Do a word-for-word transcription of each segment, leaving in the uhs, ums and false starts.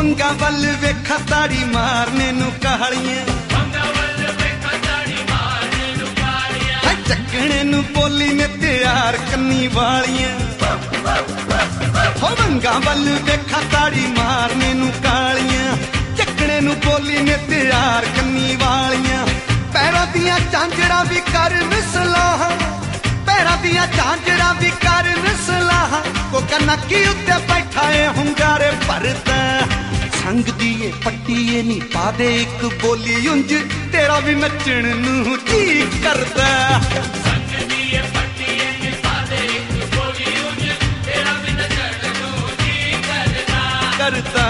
ਵੰਗਾ ਵੱਲ ਵੇਖਾ ਤਾੜੀ ਮਾਰਨੇ ਨੂੰ ਕਾਲੀਆਂ ਚੱਕਣੇ ਨੂੰ ਬੋਲੀ ਨੇ ਤਿਆਰ ਕੰਨੀ ਵਾਲੀਆਂ ਹੋ ਵੰਗਾ ਵੱਲ ਵੇਖਾ ਤਾੜੀ ਮਾਰਨੇ ਨੂੰ ਕਾਲੀਆਂ ਚੱਕਣੇ ਨੂੰ ਬੋਲੀ ਨੇ ਤਿਆਰ ਕੰਨੀ ਵਾਲੀਆਂ ਪੈਰਾਂ ਦੀਆਂ ਝਾਂਜਰਾਂ ਵੀ ਕਰਨ ਸਲਾਹਾਂ ਪੈਰਾਂ ਦੀਆਂ ਝਾਂਜਰਾਂ ਵੀ ਕਰਨ ਸਲਾਹਾਂ ਕੋਕਾ ਨੱਕੀ ਉੱਤੇ ਬੈਠਾ ਏ ਹੁੰਗਾਰੇ ਭਰਦਾ ਸੰਗ ਦੀ ਏ ਪੱਟੀ ਏ ਨੀ ਪਾ ਦੇ ਇੱਕ ਬੋਲੀ ਉਂਝ ਤੇਰਾ ਵੀ ਨੱਚਣ ਨੂੰ ਜੀ ਕਰਦਾ ਸੰਗ ਦੀ ਏ ਪੱਟੀ ਏ ਨੀ ਪਾ ਦੇ ਇੱਕ ਬੋਲੀ ਉਂਝ ਤੇਰਾ ਵੀ ਨੱਚਣ ਨੂੰ ਜੀ ਕਰਦਾ ਕਰਦਾ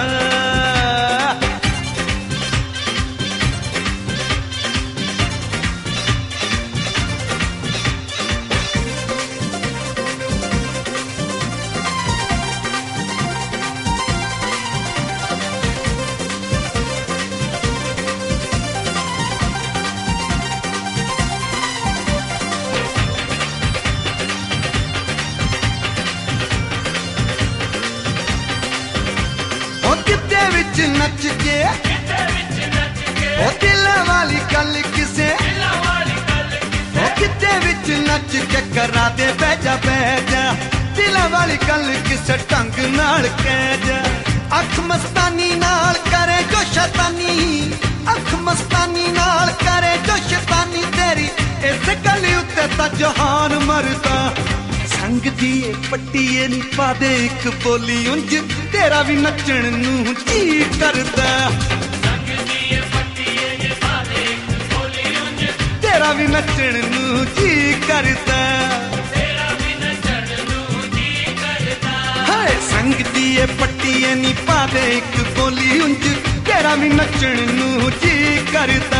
ਨੱਚ ਕੇ ਉਹ ਦਿਲਾਂ ਵਾਲੀ ਗੱਲ ਕਿਸੇ ਉਹ ਕਿਤੇ ਵਿੱਚ ਨੱਚ ਕੇ ਕਰਾ ਦੇ ਬਹਿ ਜਾ ਬਹਿ ਜਾ ਦਿਲਾਂ ਵਾਲੀ ਗੱਲ ਕਿਸੇ ਢੰਗ ਨਾਲ ਕਹਿ ਜਾ ਅੱਖ ਮਸਤਾਨੀ ਨਾਲ ਕਰੇ ਜੋ ਸ਼ੈਤਾਨੀ ਅੱਖ ਮਸਤਾਨੀ ਨਾਲ ਕਰੇ ਜੋ ਸ਼ੈਤਾਨੀ ਤੇਰੀ ਇਸ ਗੱਲ ਉੱਤੇ ਤਾਂ ਜਹਾਨ ਮਰਦਾ ਸੰਗ ਦੀ ਏ ਪੱਟੀ ਏ ਨੀ ਪਾ ਦੇ ਇੱਕ ਬੋਲੀ ਉਂਝ ਤੇਰਾ ਵੀ ਨੱਚਣ ਨੂੰ ਜੀ ਕਰਦਾ ਸੰਗ ਦੀ ਏ ਪੱਟੀ ਏ ਨੀ ਪਾ ਦੇ ਇੱਕ ਬੋਲੀ ਉਂਝ ਤੇਰਾ ਵੀ ਨੱਚਣ ਨੂੰ ਜੀ ਕਰਦਾ ਤੇਰਾ ਵੀ ਨੱਚਣ ਨੂੰ ਜੀ ਕਰਦਾ ਹਾਏ ਸੰਗ ਦੀ ਏ ਪੱਟੀ ਏ ਨੀ ਪਾ ਦੇ ਇੱਕ ਬੋਲੀ ਉਂਝ ਤੇਰਾ ਵੀ ਨੱਚਣ ਨੂੰ ਜੀ ਕਰਦਾ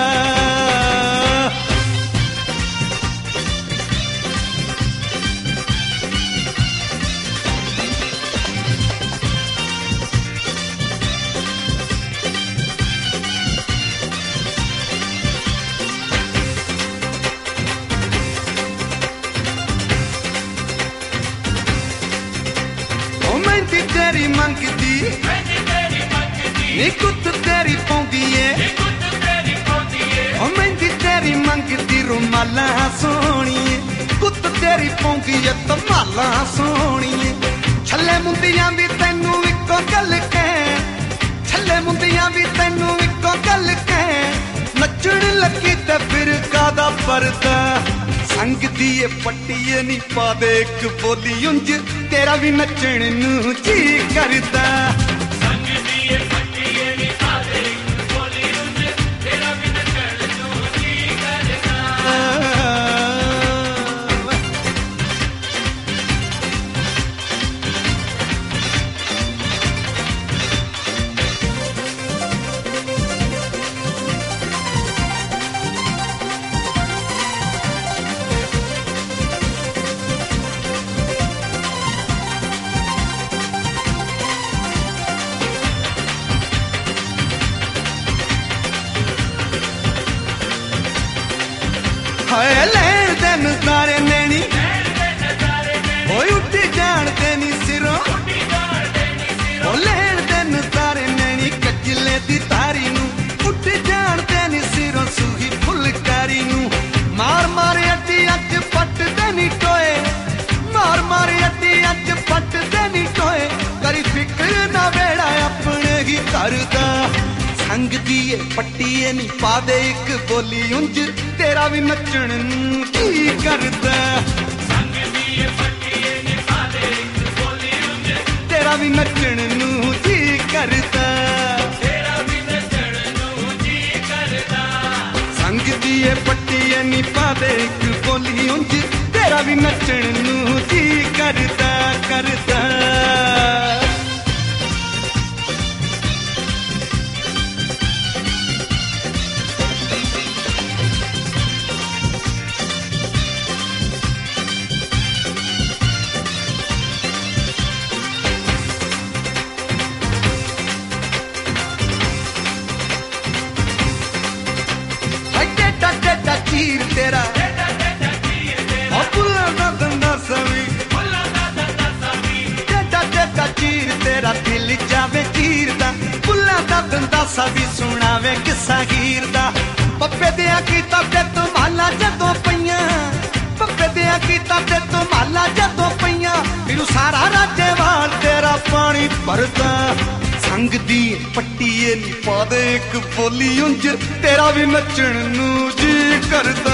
ਮਹਿੰਦੀ ਤੇਰੀ ਮੰਗਦੀ ਨੀ ਕੁੱਤ ਤੇਰੀ ਪਾਉਂਦੀ ਏ ਓ ਮਹਿੰਦੀ ਤੇਰੀ ਮੰਗਦੀ ਰੁਮਾਲਾਂ ਸੋਹਣੀਏ ਕੁੱਤ ਤੇਰੀ ਪਾਉਂਦੀ ਏ ਧਮਾਲਾਂ ਸੋਹਣੀਏ ਛੱਲੇ ਮੁੰਦੀਆਂ ਵੀ ਤੈਨੂੰ ਇੱਕੋ ਗੱਲ ਕਹਿ ਛੱਲੇ ਮੁੰਦੀਆਂ ਵੀ ਤੈਨੂੰ ਇੱਕੋ ਗੱਲ ਕਹਿ ਨੱਚਣ ਲੱਗੀ ਤੇ ਫਿਰ ਕਾਦਾ ਪਰਦਾ ਸੰਗ ਦੀ ਏ ਪੱਟੀ ਏ ਨੀ ਪਾ ਦੇ ਇੱਕ ਬੋਲੀ ਉਂਝ ਤੇਰਾ ਵੀ ਨੱਚਣ ਨੂੰ ਜੀ ਕਰਦਾ ਸੰਗ ਦੀ ਏ ਪੱਟੀ ਏ ਨੀ ਪਾ ਦੇ ਇੱਕ ਬੋਲੀ ਉਂਝ ਤੇਰਾ ਵੀ ਨੱਚਣ ਨੂੰ ਜੀ ਕਰਦਾ ਹਾਏ ਲੈਣ ਦੇ ਨਜ਼ਾਰੇ ਨੈਣੀ ਓਏ ਉੱਡੀ ਜਾਣਦੇ ਨੀ ਸਿਰੋਂ ਓ ਲੈਣ ਦੇ ਨਜ਼ਾਰੇ ਨੈਣੀ ਕੱਜਲੇ ਦੀ ਤਾਰੀ ਨੂੰ ਉੱਡੀ ਜਾਣਦੇ ਨੀ ਸਿਰੋਂ ਸੂਹੀ ਫੁਲਕਾਰੀ ਨੂੰ ਮਾਰ ਮਾਰ ਅੱਡੀ ਅੱਜ ਪੱਟਦੇ ਨੀ ਟੋਏ ਮਾਰ ਮਾਰ ਅੱਡੀ ਅੱਜ ਪੱਟਦੇ ਨੀ ਟੋਏ ਕਰੀ ਫਿਕਰ ਨਾ ਵੇੜਾ ਆਪਣੇ ਹੀ ਕਰਦਾ ਸੰਗ ਦੀ ਏ ਪੱਟੀ ਏ ਨੀ ਪਾ ਦੇ ਇੱਕ ਬੋਲੀ ਉਂਝ ਤੇਰਾ ਵੀ ਨੱਚਣ ਨੂੰ ਕੀ ਕਰਦਾ ਸੰਗ ਦੀ ਏ ਪੱਟੀ ਏ ਨੀ ਪਾ ਦੇ ਇੱਕ ਬੋਲੀ ਉਂਝ ਤੇਰਾ ਵੀ ਨੱਚਣ ਨੂੰ ਜੀ ਕਰਦਾ ਤੇਰਾ ਵੀ ਨੱਚਣ ਨੂੰ ਜੀ ਕਰਦਾ ਸੰਗ ਦੀ ਏ ਪੱਟੀ ਏ ਨੀ ਪਾ ਦੇ ਇੱਕ ਬੋਲੀ ਉਂਝ ਤੇਰਾ ਵੀ ਨੱਚਣ ਨੂੰ ਜੀ ਕਰਦਾ ਕਰਦਾ ਚੀਰ ਤੇਰਾ ਉਹ ਬੁੱਲਾਂ ਦਾ ਦੰਦਾ ਸਵੀ ਟੇਡਾ ਟੇਡਾ ਮਾਸਾ ਵੀ ਸੁਣਾਵੇ ਕਿੱਸਾ ਹੀਰ ਦਾ। ਪੱਪੇ ਦਿਆਂ ਕੀਤਾ ਤੇ ਧਮਾਲਾਂ ਜਦੋਂ ਪਈਆਂ, ਪੱਪੇ ਦਿਆਂ ਕੀਤਾ ਤੇ ਧਮਾਲਾਂ ਜਦੋਂ ਪਈਆਂ, ਤੈਨੂੰ ਸਾਰਾ ਰਾਜੇਵਾਲ ਤੇਰਾ ਪਾਣੀ ਭਰਦਾ। ਸੰਗ ਦੀ ਪੱਟੀਏ ਨੀ ਪਾ ਦੇ ਇੱਕ ਬੋਲੀ ਉਂਝ, ਤੇਰਾ ਵੀ ਨੱਚਣ ਨੂੰ ਜੀ ਕਰਦਾ।